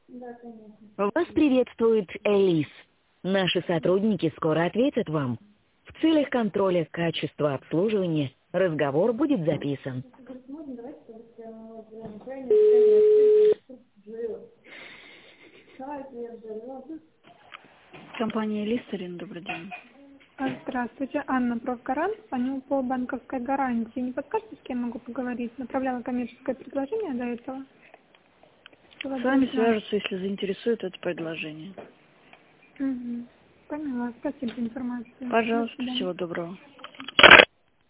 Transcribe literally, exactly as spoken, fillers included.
Вас приветствует Элис. Наши сотрудники скоро ответят вам. В целях контроля качества обслуживания разговор будет записан. Компания Листерин, добрый день. А, Здравствуйте, Анна, профгарант. Звоню по банковской гарантии. Не подскажете, с кем могу поговорить? Направляла коммерческое предложение до этого. С вами свяжутся, если заинтересует это предложение. Угу. Поняла. Спасибо за информацию. Пожалуйста, всего доброго.